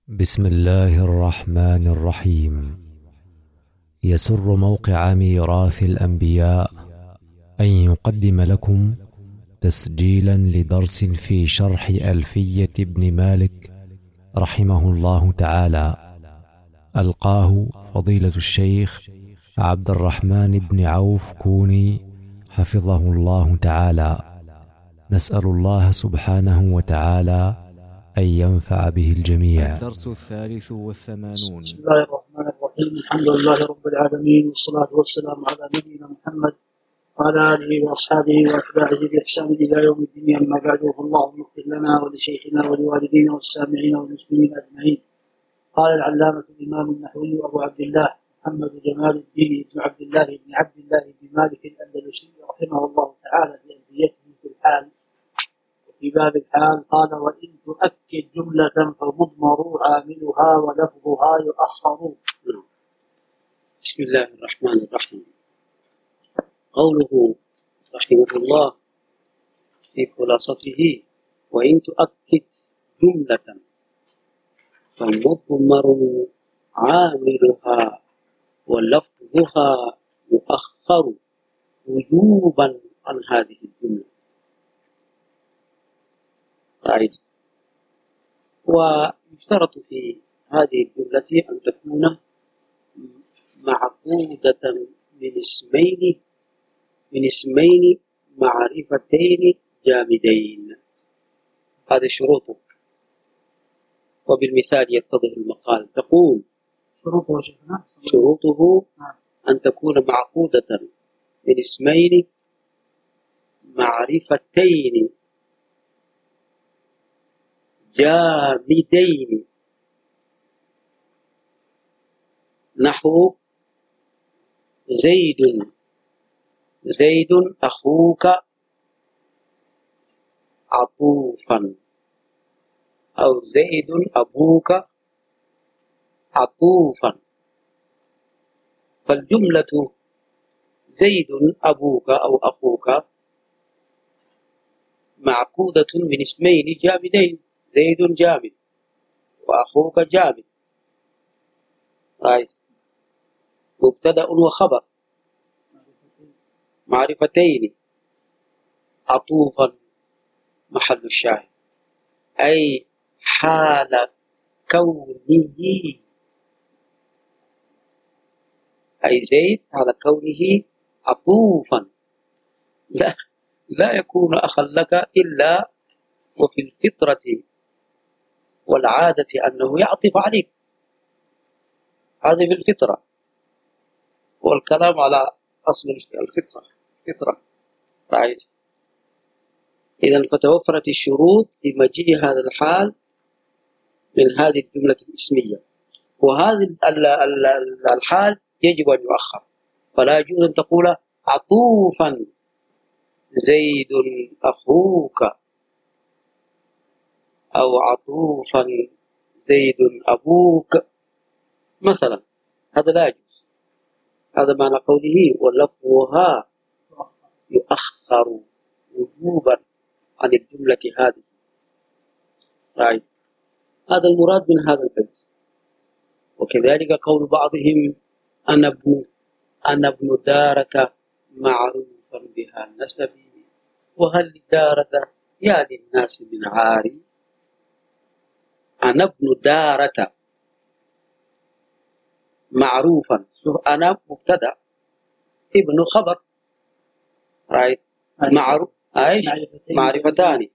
بسم الله الرحمن الرحيم. يسر موقع ميراث الأنبياء أن يقدم لكم تسجيلا لدرس في شرح ألفية ابن مالك رحمه الله تعالى، ألقاه فضيلة الشيخ عبد الرحمن بن عوف كوني حفظه الله تعالى. نسأل الله سبحانه وتعالى أن ينفع به الجميع. الدرس 83. بسم الله الرحمن الرحيم. الحمد لله رب العالمين، والصلاة والسلام على نبينا محمد وعلى آله وأصحابه وأتباعه بإحسان إلى يوم الدين. أما بعد، فاللهم اغفر لنا ولشيخنا ولوالدينا والسامعين والمسلمين أجمعين. قال العلامة الإمام النحوي أبو عبد الله محمد جمال الدين بن عبد الله بن مالك الأندلسي رحمه الله تعالى في ألفيته في الحال في باب الحال قال: وإن تؤكد جملة فمضمر عاملها ولفظها يؤخر. بسم الله الرحمن الرحيم. قوله رحمه الله في خلاصته: وإن تؤكد جملة فمضمر عاملها ولفظها يؤخر وجوبا عن هذه الجملة. رأيت؟ ويشترط في هذه الجملة أن تكون معقودة من اسمين معرفتين جامدين. هذه شروطه، وبالمثال يتضح المقال. تقول: شروطه أن تكون معقودة من اسمين معرفتين جامدين، نحو زيد أخوك عطوفا، أو زيد أبوك عطوفا. فالجملة زيد أبوك أو أخوك معقودة من اسمين جامدين، زيد جامد وأخوك جامد. رايت؟ مبتدأ وخبر معرفتين، عطوفا محل الشاهد، أي حال كونه، أي زيد على كونه عطوفا لا يكون أخا لك إلا وفي الفطرة والعادة أنه يعطف عليك. هذه في الفطرة، والكلام على أصل الفطرة. رأيت؟ إذن فتوفرت الشروط لمجيء هذا الحال من هذه الجملة الاسمية، وهذا الحال يجب أن يؤخر، فلا يجوز أن تقول عطوفا زيد أخوك، أو عطوفا زيد أبوك مثلا. هذا لا يجوز. هذا معنى قوله ولفظها يؤخر وجوبا عن الجملة هذه. طيب، هذا المراد من هذا البيت. وكذلك قول بعضهم: أنا ابن دارة معروفا بها نسبي، وهل دارة يا للناس من عاري. أنا ابن دارة معروفا، أنا مبتدأ، ابن خبر. رايت؟ معروف ايش؟ معرفتان.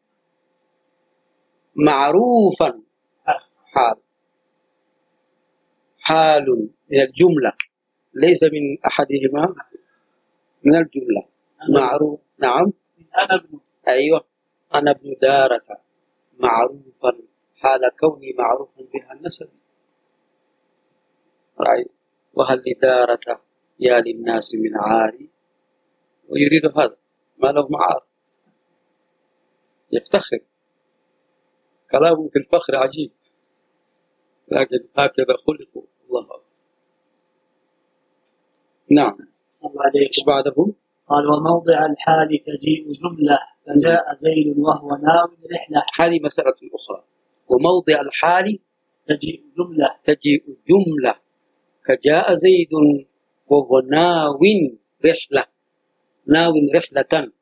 معروفا حال من الجملة، ليس من أحدهما، من الجملة. معروف، نعم. أنا ابن، أيوة، أنا ابن دارة معروفا حال كوني معروفا بها النسب. رأيت؟ وهل لدارة يا للناس من عاري. ويريد هذا ما له معار، يفتخر. كلامه في الفخر عجيب، لكن هكذا خلقوا. الله أكبر. نعم. ايش بعده؟ قال: وموضع الحال تجيء جملة فجاء زيد وهو ناوي رحلة. هذه مسألة أخرى. وموضع الحال تجيء جملة. تجيء جملة كجاء زيد وهو ناو رحلة، ناو رحلة.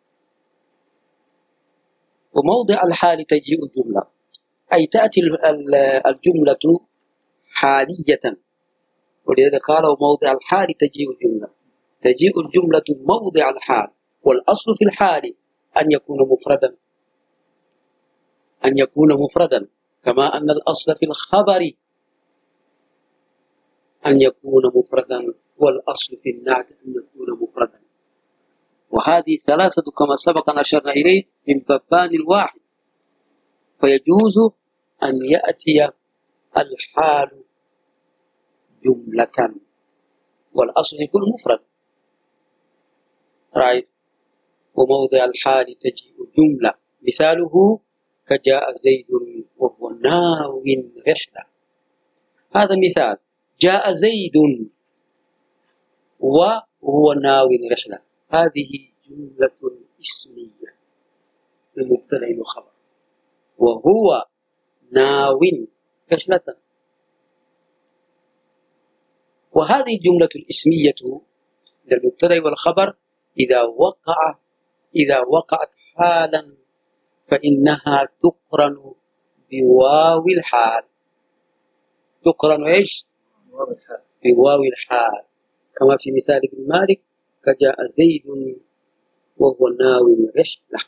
وموضع الحال تجيء جملة، أي تأتي الجملة حالية، ولذلك قالوا موضع الحال تجيء جملة. تجيء الجملة موضع الحال، والأصل في الحال أن يكون مفردا، أن يكون مفردا، كما أن الأصل في الخبر أن يكون مفردا، والأصل في النعت أن يكون مفردا. وهذه ثلاثة كما سبق أن أشرنا إليه من بابان الواحد، فيجوز أن يأتي الحال جملة والأصل يكون مفرد. رأيت؟ وموضع الحال تجيء جملة، مثاله كجاء زيد وهو ناو رحلة. هذا مثال، جاء زيد وهو ناو رحلة، هذه جملة اسمية بمبتدأ وخبر، وهو ناو رحلة. وهذه الجملة الاسمية للمبتدأ والخبر إذا وقعت حالا فإنها تقرن بواو الحال. تقرن إيش؟ بواو الحال، كما في مثال ابن مالك كجاء زيد وهو ناو رحلة.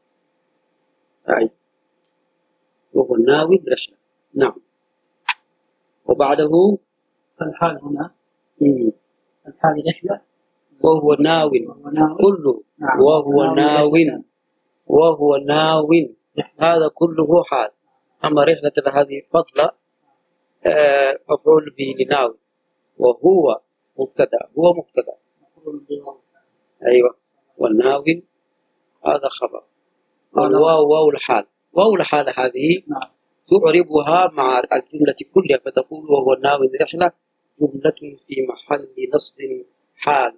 وهو ناو رحلة. نعم. وبعده الحال هنا الحال رحلة وهو ناو كله. نعم. وهو ناو هذا كله حال. أما رحلة هذه فضلة مفعول به لناو، وهو مبتدأ، هو مبتدأ. أيوة. والناو هذا خبر. والواو واو الحال. واو الحال هذه تعربها مع الجملة كلها، فتقول وهو ناو رحلة جملة في محل نصب حال.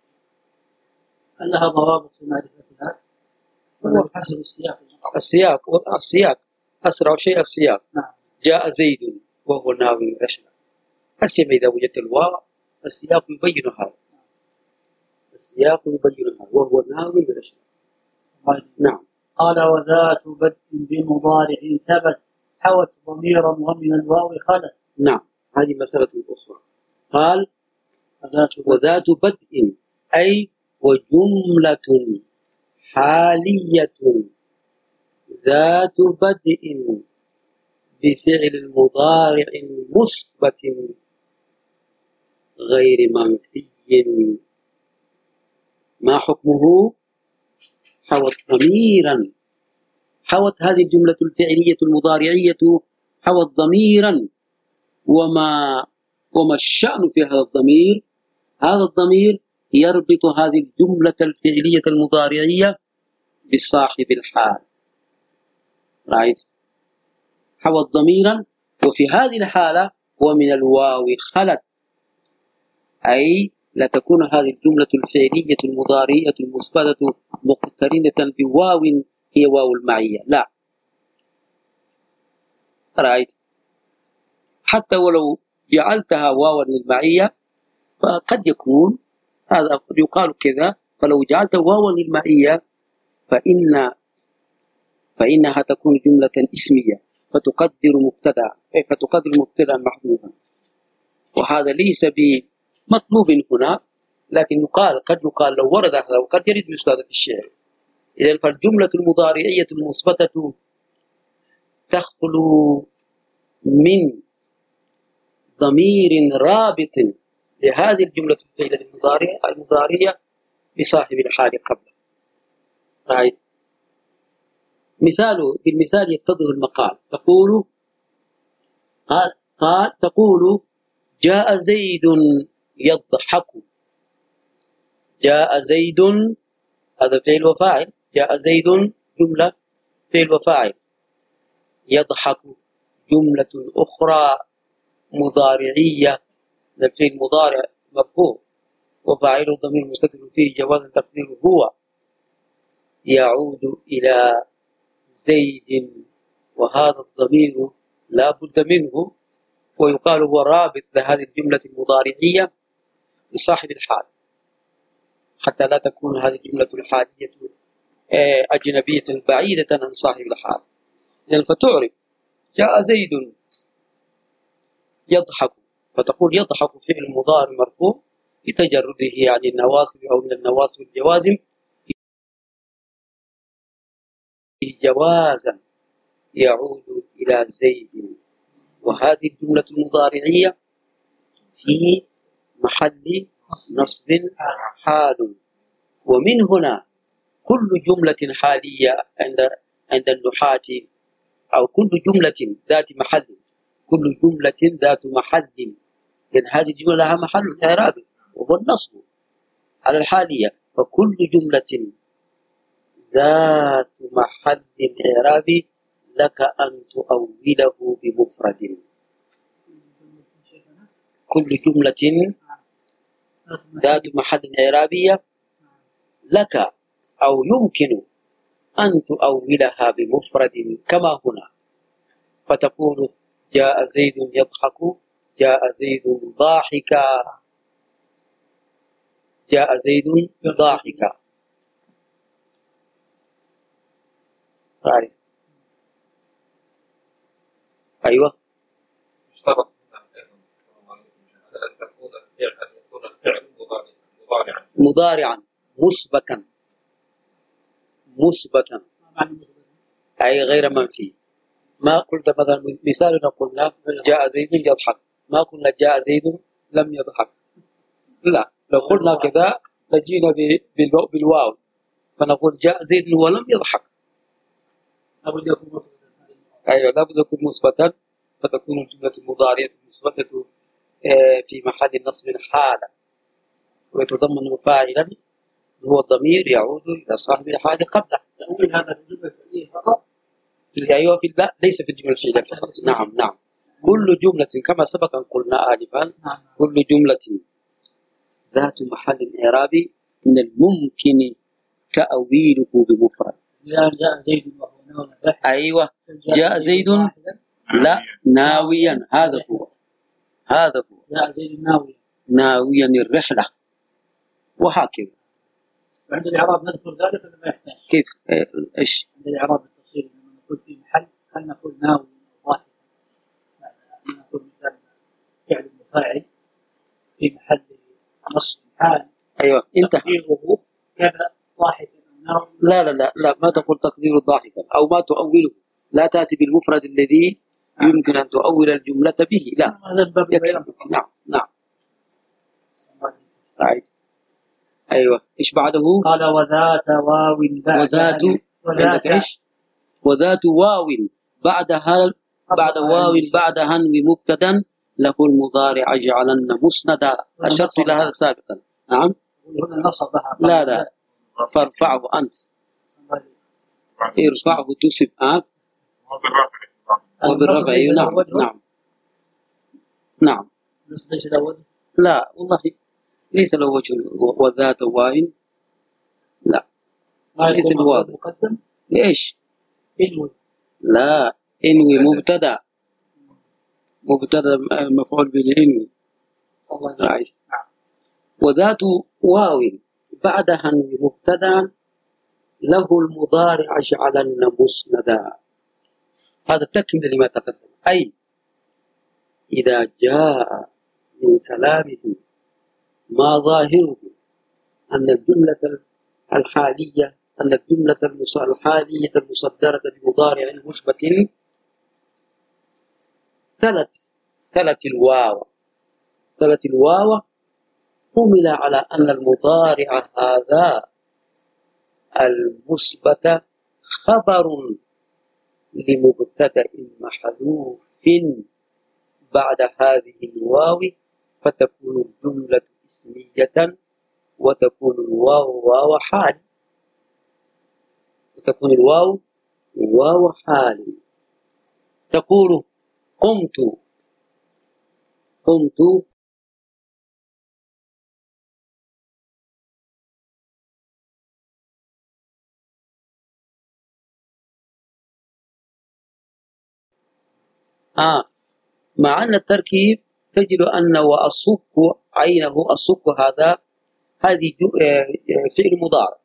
هل لها ضوابط في معرفتها؟ هو حسب السياق أسرع شيء السياق. نعم. جاء زيد وهو ناو رحلة، أسيما إذا وجدت الواو السياق يبين هذا، السياق يبين هذا، وهو ناو رحلة. نعم. قال وذات بدء بمضارع ثبت حوت ضميرا ومن الواو خلت. نعم، هذه مسألة أخرى. قال وذات بدء أي وجملة حالية ذات بدء بفعل مضارع مثبت غير منفي. ما حكمه؟ حوت ضميرا، حوت هذه الجملة الفعلية المضارعية حوت ضميرا، وما الشأن في هذا الضمير؟ هذا الضمير يربط هذه الجملة الفعلية المضارعية بصاحب الحال. رأيت؟ حوت ضميرا، وفي هذه الحالة ومن الواو خلت، أي لا تكون هذه الجملة الفعلية المضارعية المثبتة مقترنة بواو هي واو المعية، لا. رأيت؟ حتى ولو جعلتها واوا للمعية فقد يكون هذا يقال كذا، فلو جعلت واوا للمعية فإنها تكون جملة اسمية فتقدر مبتدأ، فتقدر مبتدأ محذوفا، وهذا ليس بمطلوب هنا، لكن قد يقال لو ورد هذا وقد يرد مثل هذا في الشعر. إذن فالجملة المضارعية المثبتة تخلو من ضمير رابط لهذه الجملة الفعلية المضارعة بصاحب الحال قبله. رأيت؟ بالمثال يتضح المقال. تقول جاء زيد يضحك. جاء زيد هذا فعل وفاعل، جاء زيد جملة فعل وفاعل، يضحك جملة أخرى مضارعية، الفعل مضارع مرفوع وفاعله ضمير مستتر فيه جواز تقديره هو، يعود إلى زيد، وهذا الضمير لا بد منه، ويقال هو رابط لهذه الجملة المضارعية لصاحب الحال، حتى لا تكون هذه الجملة الحالية أجنبية بعيدة عن صاحب الحال. إذن فتعرف جاء زيد يضحك، فتقول يضحك فعل مضارع مرفوع لتجرده عن النواصب أو من النواصب الجوازم جوازا يعود إلى زيد، وهذه الجملة المضارعية في محل نصب حال. ومن هنا كل جملة حالية عند النحاة، أو كل جملة ذات محل، كل جملة ذات محل، لأن هذه الجملة لها محل إعرابي وهو النصب على الحالية، فكل جملة ذات محل إعرابي لك أن تؤوله بمفرد. كل جملة ذات محل إعرابية لك أو يمكن أن تؤولها بمفرد كما هنا، فتقول جاء زيد يضحك، جاء زيد ضاحكا، جاء زيد ضاحكا. فارس. أيوة. اشترط أن يكون الفعل مضارعا مثبتا أي غير منفي. ما قلت مثلا مثالنا قلنا جاء زيد يضحك، ما قلنا جاء زيد لم يضحك، لا، لو قلنا كذا لجينا بالواو فنقول جاء زيد ولم يضحك. أيوة، لابد يكون مثبتا، فتكون الجملة المضارعة المثبتة في محل نصب حالا، ويتضمن فاعلا هو الضمير يعود إلى صاحب الحال قبله. هذا في الجملة الفعلية فقط؟ أيوة، لا، ليس في الجملة الفعلية فقط. نعم. كل جملة كما سبق أن قلنا آنفا، كل جملة ذات محل إعرابي من الممكن تأويله بمفرد. جاء زيد وهو ناوي. أيوة، جاء زيد لا ناويا، هذا هو جاء زيد ناويا الرحلة، وهكذا. وعند الإعراب نذكر ذلك ولا ما يحتاج؟ كيف؟ إيش؟ عند الإعراب التفصيلي لما نقول في محل، هل نقول ناوي ضاحك؟ نقول مثال فعل مفاعل في محل نصب حال. أيوة، انتهى. تقديره كذا ضاحك أو ناوي. لا، ما تقول تقدير ضاحكا أو ما تؤوله، لا تأتي بالمفرد الذي يمكن أن تؤول الجملة به، لا. هذا الباب البيان. نعم. رأيت. أيوة، إيش بعده؟ قال وذات واو عندك إيش؟ وذات واو بعد واو بعد هنو مبتدا له المضارع جعلن مسندا. أشرت إلى هذا سابقا. نعم. هنا نصبها. لا، فارفعه أنت، ارفعه تسب وبالرفع. نعم. ليس له وجه. لا والله ليس له وجه. وذات واو لا، ليس له مقدم. ليش؟ انوي. لا، انوي مبتدا مفعول به انوي. وذات واو بعد هنو مبتدا له المضارع جعلن مسندا. هذا تكمل لما تقدم، أي إذا جاء من كلامه ما ظاهره أن الجملة الحالية المصدرة بمضارع مثبت تلت الواو حمل على أن المضارع هذا المثبت خبر لمبتدأ محذوف بعد هذه الواو، فتكون الجملة اسمية وتكون الواو واو حال. تقول قمت مع أن التركيب تجد أن وأصك عينه، الصك هذه فعل مضارع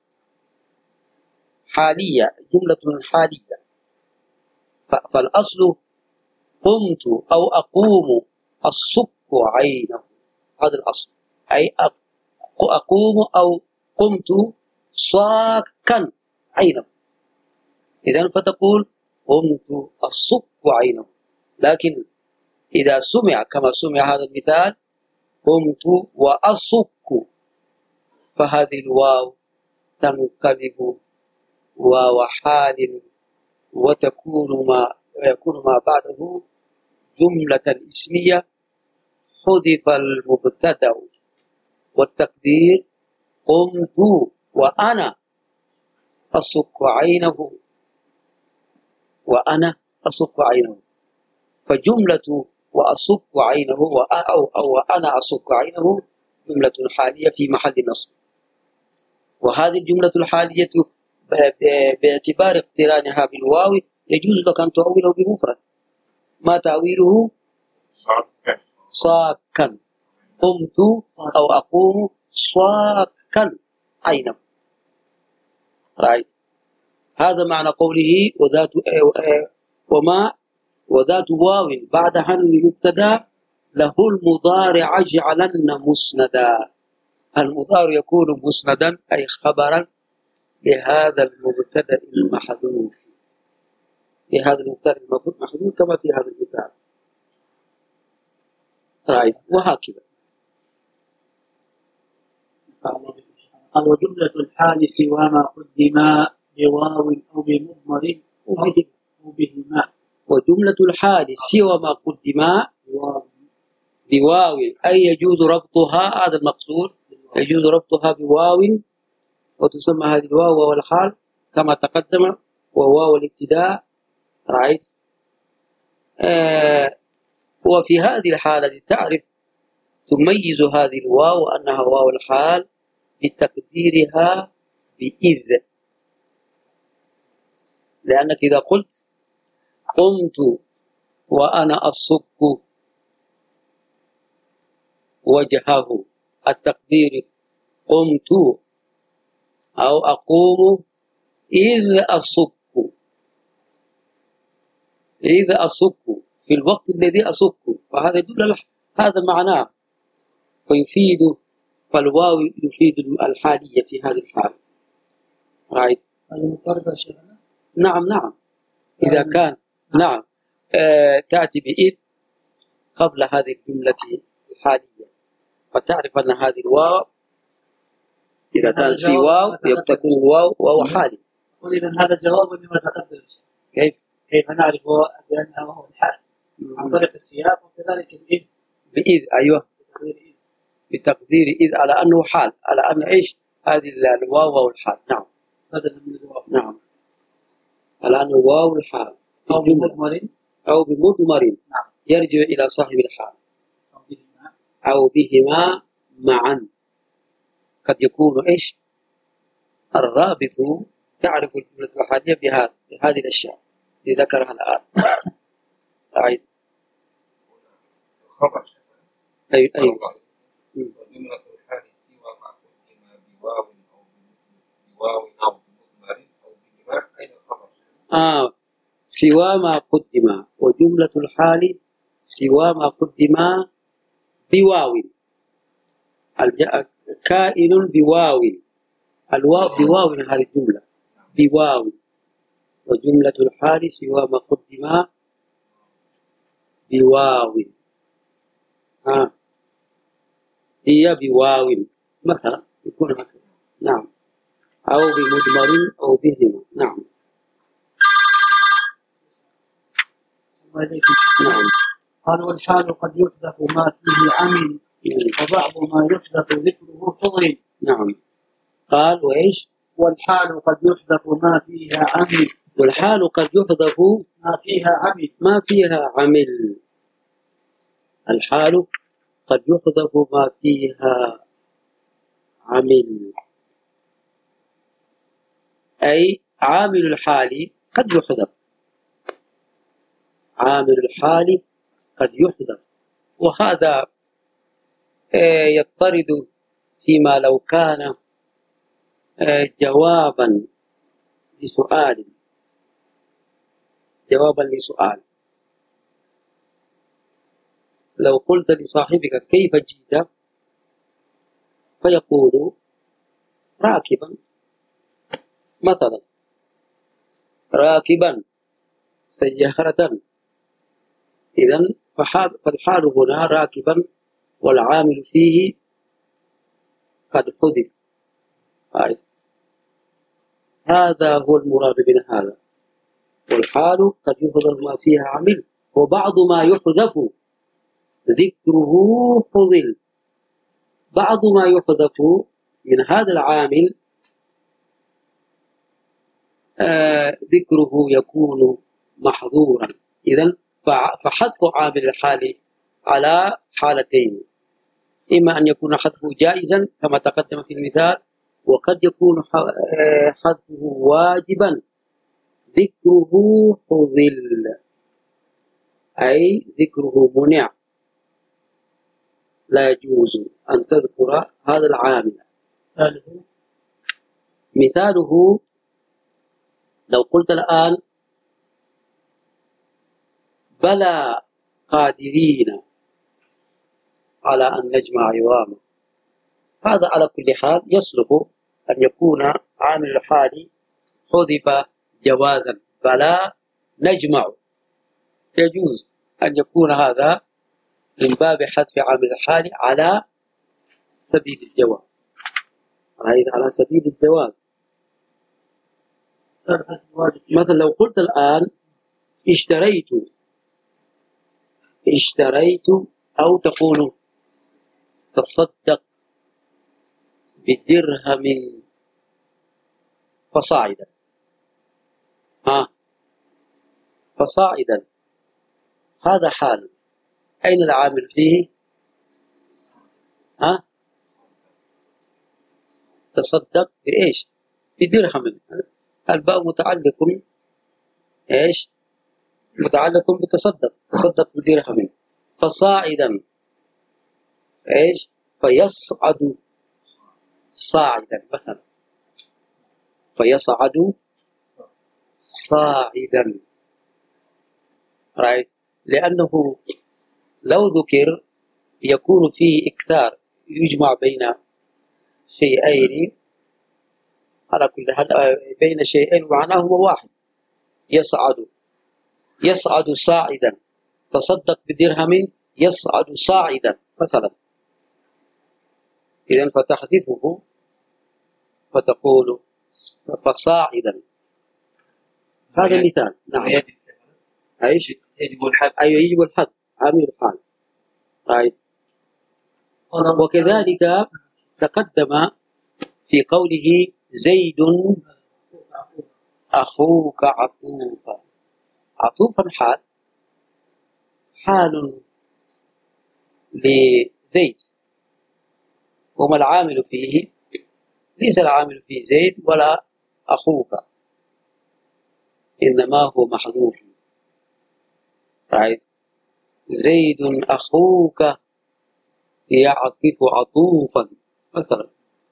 حالية، جملة حالية. فالأصل قمت أو أقوم الصك عينه، هذا الأصل، أي أقوم أو قمت صاكا عينه. إذن فتقول قمت الصك عينه. لكن إذا سمع كما سمع هذا المثال قمت وأصك، فهذه الواو تنقلب واو حال ويكون ما بعده جملة اسمية حذف المبتدأ والتقدير قمت وأنا أصك عينه، وأنا أصك عينه. فجملة وأصك عينه أو وأنا أصك عينه جملة حالية في محل نصب. وهذه الجملة الحالية باعتبار اقترانها بالواو يجوز لك أن تؤوله بمفرد. ما تأويله؟ صاكا. قمت أو أقوم صاكا عينه. right. هذا معنى قوله وذات واو بعد حنو مبتدا له المضارع اجعلن مسندا. المضارع يكون مسندا أي خبرا لهذا المبتدا المحذوف، لهذا المبتدا المحذوف كما في هذا المثال. right. وهكذا. قال وجملة الحال سوى ما قدم بواو أو بمضمر وبهما. وجملة الحال سوى ما قدم بواو أي يجوز ربطها، هذا المقصود، يجوز ربطها بواو، وتسمى هذه الواو والحال كما تقدم وواو الابتداء. right. وفي هذه الحالة تعرف تميز هذه الواو أنها واو الحال بتقديرها بإذ، لأنك إذا قلت قمت وأنا أصك وجهه، التقدير قمت أو أقوم إذ أصك في الوقت الذي أصك، فهذا يدل هذا معناه، فالواو يفيد الحالية في هذه الحال. right. نعم إذا كان نعم تأتي بإذ قبل هذه الجملة الحالية، فتعرف أن هذه الواو إذا كانت في واو تكون واو حالي. إذا هذا جواب لما تقدم. كيف نعرف بأنها واو الحال؟ عن طريق السياق، وكذلك الإذ بإذ. أيوه بتقدير إذ على أنه حال، على أن إيش هذه الواو والحال. نعم نعم على أنه واو الحال أو بمضمر نعم. يرجع إلى صاحب الحال أو بهما معا. قد يكون إيش الرابط، تعرف الجملة الحالية بهذه الأشياء اللي ذكرها الآن. أعيد. أيوه وجملة الحال سوى ما قدم بواو أو بمضمر أو بهما أين الخبر؟ سوى ما قدم، وجملة الحال سوى ما قدم بواو، كائن بواو، الواو بواو هذه الجملة بواو، وجملة الحال سوى ما قدم بواو هي بواو مثلا يكون هكذا. نعم أو بمضمر أو بهما. نعم نعم. قال والحال قد يحذف ما فيه عمل وبعض ما يحذف ذكره فضل. نعم. قال وإيش؟ والحال قد يحذف ما فيها عمل. والحال قد يحذف ما فيها عمل. الحال قد يحذف ما فيها عمل، أي عامل الحال قد يحذف. عامل الحال قد يحذف، وهذا يضطرد فيما لو كان جوابا لسؤال لو قلت لصاحبك كيف جئت فيقول راكبا مثلا، راكبا سيارة، إذن فالحال هنا راكبا والعامل فيه قد حذف. هذا هو المراد من هذا، والحال قد يحذف ما فيها عامل، وبعض ما يحذف ذكره حذف، بعض ما يحذف من هذا العامل ذكره يكون محظورا. إذن فحذف عامل الحال على حالتين، إما أن يكون حذفه جائزا كما تقدم في المثال، وقد يكون حذفه واجبا ذكره حذل، أي ذكره منع، لا يجوز أن تذكر هذا العامل. مثاله لو قلت الآن بلى قادرين على أن نجمع عظاما، هذا على كل حال يصلح أن يكون عامل الحال حذف جوازا، بلى نجمع، يجوز أن يكون هذا من باب حذف عامل الحال على سبيل الجواز، على سبيل الجواز. مثلا لو قلت الآن اشتريت أو تقول تصدق بدرهم فصاعدا، فصاعدا هذا حال، أين العامل فيه؟ تصدق بإيش؟ بدرهم، الباء متعلق إيش؟ متعلق بتصدق، تصدق بدرهم، فصاعدا إيش؟ فيصعد صاعدا مثلا، فيصعد صاعدا، لأنه لو ذكر يكون فيه إكثار، يجمع بين شيئين، على كل حال بين شيئين ومعناهما واحد، يصعد صاعدا، تصدق بدرهم يصعد صاعدا مثلا، إذن فتحذفه فتقول فصاعدا، هذا مثال. نعم، يجب الحد، أيوة يجب الحد، عامل الحال. وكذلك تقدم في قوله زيد أخوك عطوفا، عطوفا حال لزيد، وما العامل فيه؟ ليس العامل فيه زيد ولا أخوك، إنما هو محذوف. زيد أخوك يعطف عطوفا مثلا،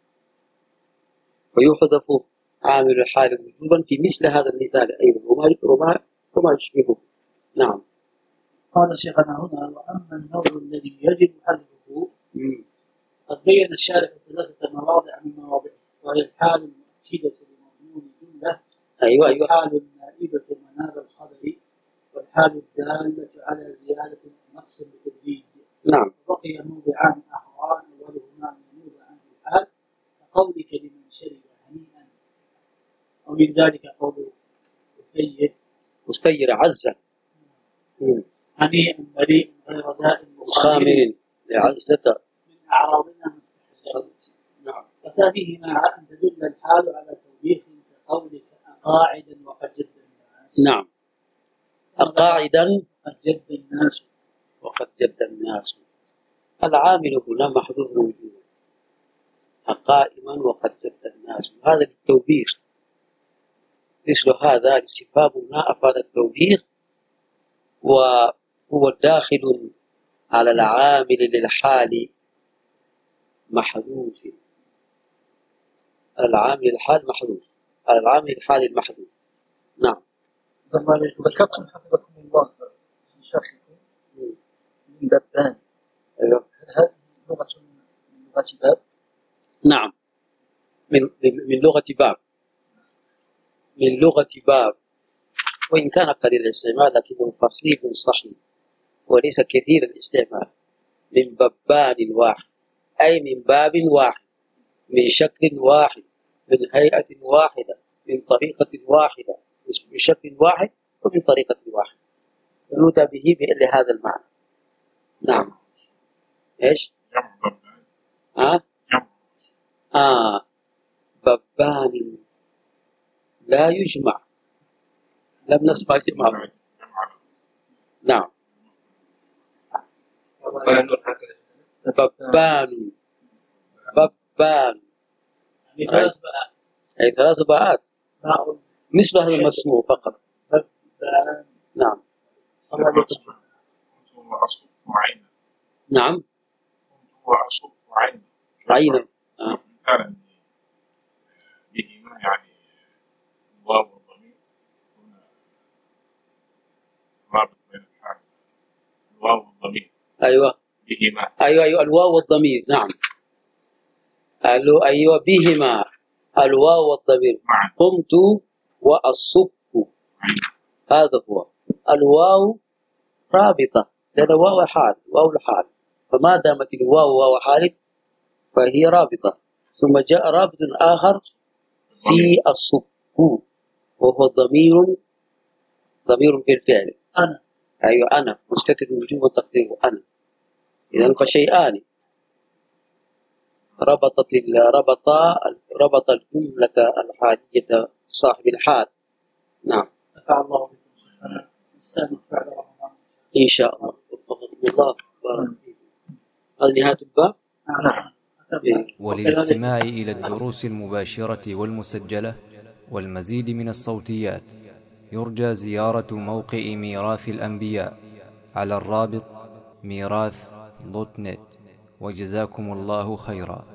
ويحذف عامل الحال وجوبا في مثل هذا المثال أيضا وما يشبهه. نعم. قال شيخنا هنا: وأما النوع الذي يجب حذفه قد بين الشارح 3 مواضع من مواضعه، وهي الحال المؤكدة لمضمون الجملة، والحال النائبة مناب الخبر، والحال الدالة على زيادة ونقص بالتدريج. نعم. وبقي موضعان آخران، أولهما موضع عن الحال كقولك لمن شرب هنيئا، ومن ذلك قول مسير عزة هنيئا بريء غير دائم خامر لعزة من أعراضنا مستحسنة. نعم. وثانيهما أن تدل الحال على توبيخ كقولك قاعدا وقد جد الناس. نعم. قاعدا وقد جد الناس، العامل هنا محذوف وجوبا، قائما وقد جد الناس، هذا للتوبيخ، مثل هذا الاستفهام هنا أفاد التوبيخ، وهو داخل على العامل للحال محذوف، العامل للحال محذوف، على العامل للحال المحذوف. نعم. ذكرتم حفظكم الله في شرحكم من بابان. أيوه. هل هذه لغة من لغة باب؟ نعم، من لغة باب، من لغة باب، وإن كان قليل الاستعمال لكنه فصيح صحيح وليس كثير الاستعمال. من بابان واحد، أي من باب واحد، من شكل واحد، من هيئة واحدة، من طريقة واحدة، من شكل واحد ومن طريقة واحدة، يؤتى به لهذا المعنى. نعم. إيش؟ بابان لا يجمع، لم نسمع جمع. نعم. بابان، بابان أي ثلاث باءات، مثل هذا المسموع فقط. نعم. نعم. عينا. بهما يعني الواو والضمير هنا رابط بين الحال، الواو والضمير. أيوة. بهما. أيوة الواو والضمير. نعم. أيوة بهما الواو والضمير. قمت والصبح، هذا هو الواو رابطة، لأن واو حال، واو الحال، فما دامت الواو واو حال فهي رابطة. ثم جاء رابط آخر في الصبح وهو ضمير في الفعل. أنا. أيوة أنا مستتر وجوب تقديره أنا. إذن فشيئان ربط الجملة الحالية صاحب الحال. نعم. نفع الله بكم. نستأنف بعد رمضان إن شاء الله. وفقكم الله. بارك فيكم. هذه نهاية الباب. نعم. وللاستماع إلى الدروس المباشرة والمسجلة والمزيد من الصوتيات يرجى زيارة موقع ميراث الأنبياء على الرابط ميراث.net. وجزاكم الله خيرا.